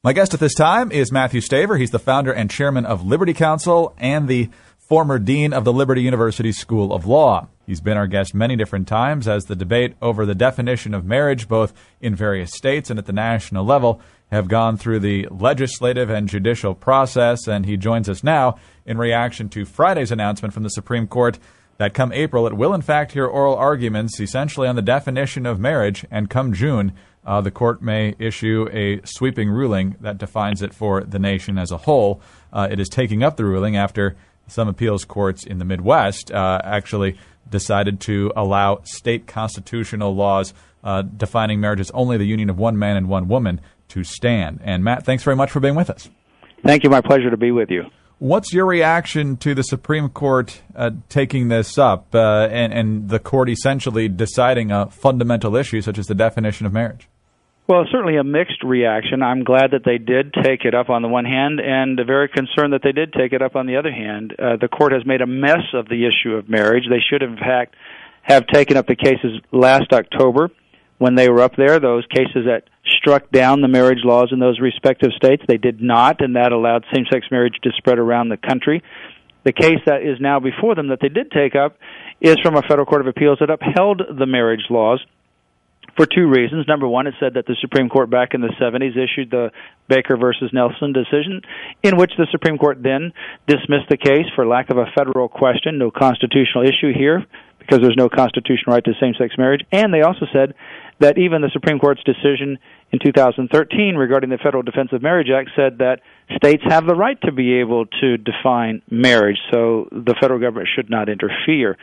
My guest at this time is Matthew Staver. He's the founder and chairman of Liberty Counsel and the former dean of the Liberty University School of Law. He's been our guest many different times as the debate over the definition of marriage, both in various states and at the national level, have gone through the legislative and judicial process, and he joins us now in reaction to Friday's announcement from the Supreme Court that come April it will in fact hear oral arguments essentially on the definition of marriage, and come June the court may issue a sweeping ruling that defines it for the nation as a whole. It is taking up the ruling after some appeals courts in the Midwest actually decided to allow state constitutional laws defining marriage as only the union of one man and one woman to stand. And Matt, thanks very much for being with us. Thank you. My pleasure to be with you. What's your reaction to the Supreme Court taking this up and the court essentially deciding a fundamental issue such as the definition of marriage? Well, certainly a mixed reaction. I'm glad that they did take it up on the one hand, and very concerned that they did take it up on the other hand. The court has made a mess of the issue of marriage. They should, in fact, have taken up the cases last October when they were up there, those cases that struck down the marriage laws in those respective states. They did not, and that allowed same-sex marriage to spread around the country. The case that is now before them that they did take up is from a federal court of appeals that upheld the marriage laws for two reasons. Number one, it said that the Supreme Court back in the 70s issued the Baker versus Nelson decision, in which the Supreme Court then dismissed the case for lack of a federal question, no constitutional issue here, because there's no constitutional right to same-sex marriage. And they also said that even the Supreme Court's decision in 2013 regarding the Federal Defense of Marriage Act said that states have the right to be able to define marriage, so the federal government should not interfere.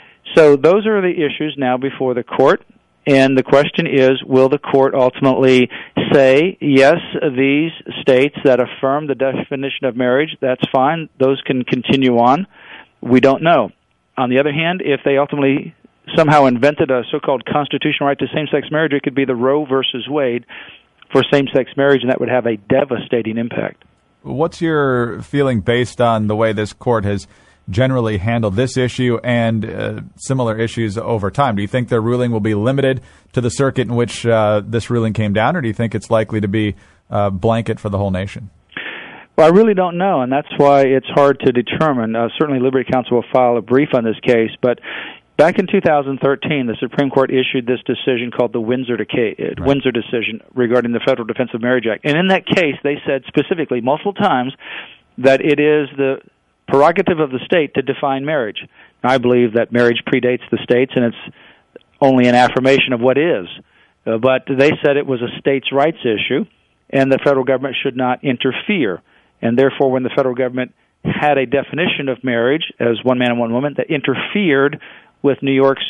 So those are the issues now before the court. And the question is, will the court ultimately say, yes, these states that affirm the definition of marriage, that's fine, those can continue on? We don't know. On the other hand, if they ultimately somehow invented a so-called constitutional right to same-sex marriage, it could be the Roe versus Wade for same-sex marriage, and that would have a devastating impact. What's your feeling based on the way this court has generally handled this issue and similar issues over time? Do you think their ruling will be limited to the circuit in which this ruling came down, or do you think it's likely to be blanket for the whole nation? Well, I really don't know, and that's why it's hard to determine. Certainly Liberty Counsel will file a brief on this case, but back in 2013, the Supreme Court issued this decision called the Windsor decision regarding the Federal Defense of Marriage Act. And in that case, they said specifically multiple times that it is the prerogative of the state to define marriage. Now, I believe that marriage predates the states, and it's only an affirmation of what is. But they said it was a states' rights issue, and the federal government should not interfere. And therefore, when the federal government had a definition of marriage as one man and one woman that interfered with New York's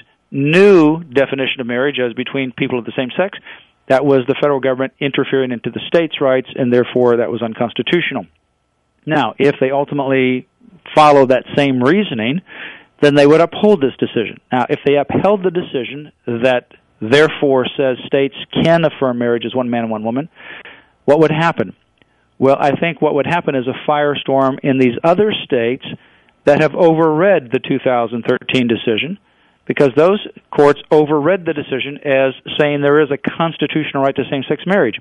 new definition of marriage as between people of the same sex, that was the federal government interfering into the states' rights, and therefore that was unconstitutional. Now, if they ultimately follow that same reasoning, then they would uphold this decision. Now, if they upheld the decision that therefore says states can affirm marriage as one man and one woman, what would happen? Well, I think what would happen is a firestorm in these other states that have overread the 2013 decision, because those courts overread the decision as saying there is a constitutional right to same-sex marriage.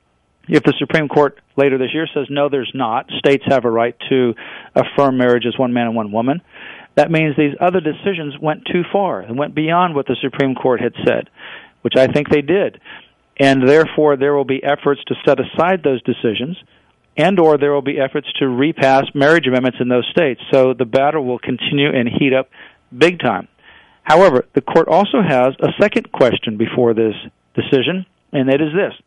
If the Supreme Court later this year says, no, there's not, states have a right to affirm marriage as one man and one woman, that means these other decisions went too far and went beyond what the Supreme Court had said, which I think they did. And therefore, there will be efforts to set aside those decisions, and or there will be efforts to repass marriage amendments in those states. So the battle will continue and heat up big time. However, the court also has a second question before this decision, and it is this.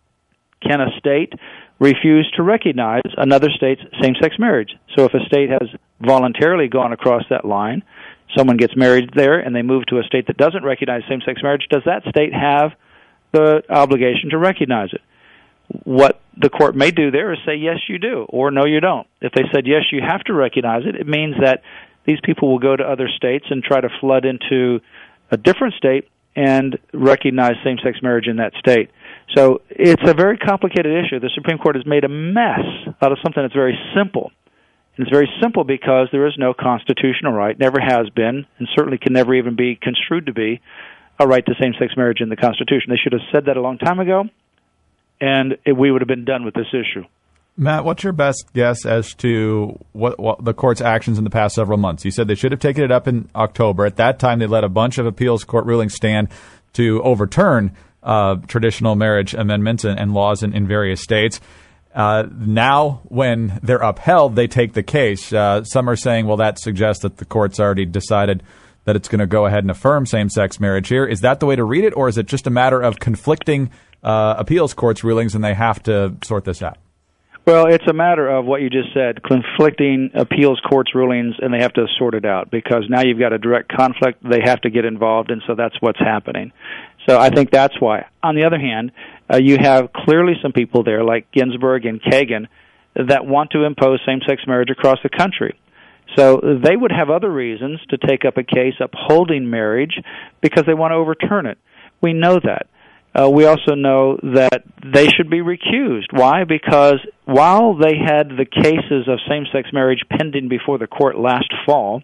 Can a state refuse to recognize another state's same-sex marriage? So if a state has voluntarily gone across that line, someone gets married there and they move to a state that doesn't recognize same-sex marriage, does that state have the obligation to recognize it? What the court may do there is say, yes, you do, or no, you don't. If they said, yes, you have to recognize it, it means that these people will go to other states and try to flood into a different state and recognize same-sex marriage in that state. So it's a very complicated issue. The Supreme Court has made a mess out of something that's very simple. And it's very simple because there is no constitutional right, never has been, and certainly can never even be construed to be a right to same-sex marriage in the Constitution. They should have said that a long time ago, and we would have been done with this issue. Matt, what's your best guess as to what the court's actions in the past several months? You said they should have taken it up in October. At that time, they let a bunch of appeals court rulings stand to overturn traditional marriage amendments and laws in various states. Now, when they're upheld, they take the case. Some are saying, well, that suggests that the court's already decided that it's going to go ahead and affirm same-sex marriage here. Is that the way to read it, or is it just a matter of conflicting appeals courts' rulings and they have to sort this out? Well, it's a matter of what you just said, conflicting appeals courts' rulings, and they have to sort it out because now you've got a direct conflict. They have to get involved, and so that's what's happening. So I think that's why. On the other hand, you have clearly some people there, like Ginsburg and Kagan, that want to impose same-sex marriage across the country. So they would have other reasons to take up a case upholding marriage because they want to overturn it. We know that. We also know that they should be recused. Why? Because while they had the cases of same-sex marriage pending before the court last fall,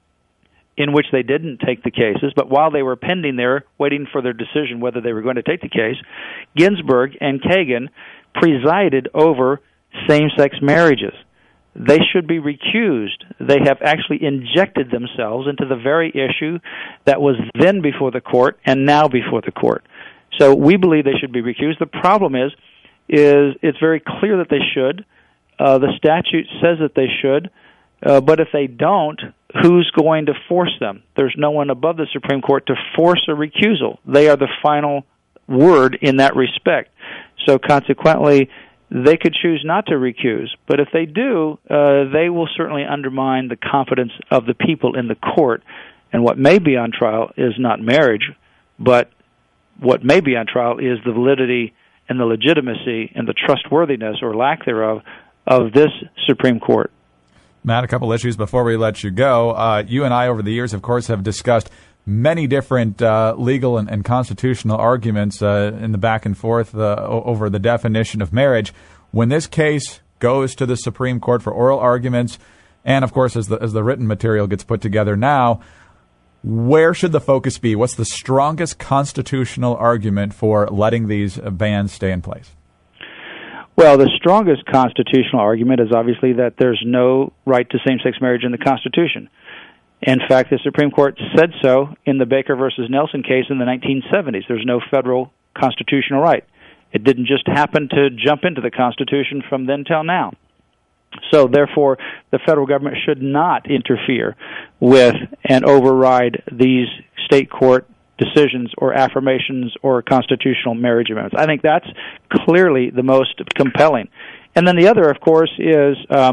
in which they didn't take the cases, but while they were pending there, waiting for their decision whether they were going to take the case, Ginsburg and Kagan presided over same-sex marriages. They should be recused. They have actually injected themselves into the very issue that was then before the court and now before the court. So we believe they should be recused. The problem is it's very clear that they should. The statute says that they should, but if they don't, who's going to force them? There's no one above the Supreme Court to force a recusal. They are the final word in that respect. So consequently, they could choose not to recuse, but if they do, they will certainly undermine the confidence of the people in the court. And what may be on trial is not marriage, but what may be on trial is the validity and the legitimacy and the trustworthiness or lack thereof of this Supreme Court. Matt, a couple issues before we let you go. You and I, over the years, of course, have discussed many different legal and constitutional arguments in the back and forth over the definition of marriage. When this case goes to the Supreme Court for oral arguments, and, of course, as the written material gets put together now, where should the focus be? What's the strongest constitutional argument for letting these bans stay in place? Well, the strongest constitutional argument is obviously that there's no right to same-sex marriage in the Constitution. In fact, the Supreme Court said so in the Baker versus Nelson case in the 1970s. There's no federal constitutional right. It didn't just happen to jump into the Constitution from then till now. So, therefore, the federal government should not interfere with and override these state court decisions or affirmations or constitutional marriage amendments. I think that's clearly the most compelling. And then the other, of course, is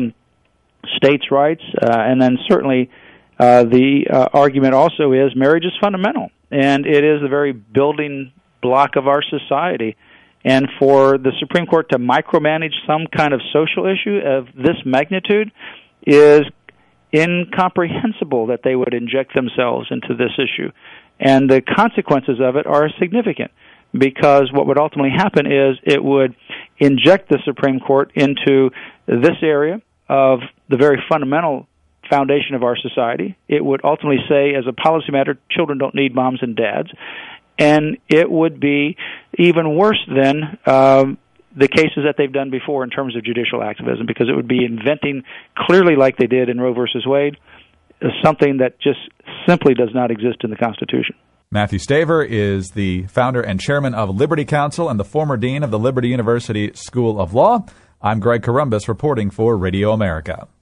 states' rights, and then certainly the argument also is marriage is fundamental, and it is the very building block of our society. And for the Supreme Court to micromanage some kind of social issue of this magnitude is incomprehensible that they would inject themselves into this issue. And the consequences of it are significant because what would ultimately happen is it would inject the Supreme Court into this area of the very fundamental foundation of our society. It would ultimately say, as a policy matter, children don't need moms and dads. And it would be even worse than the cases that they've done before in terms of judicial activism, because it would be inventing, clearly like they did in Roe versus Wade, something that just simply does not exist in the Constitution. Matthew Staver is the founder and chairman of Liberty Counsel and the former dean of the Liberty University School of Law. I'm Greg Corombos reporting for Radio America.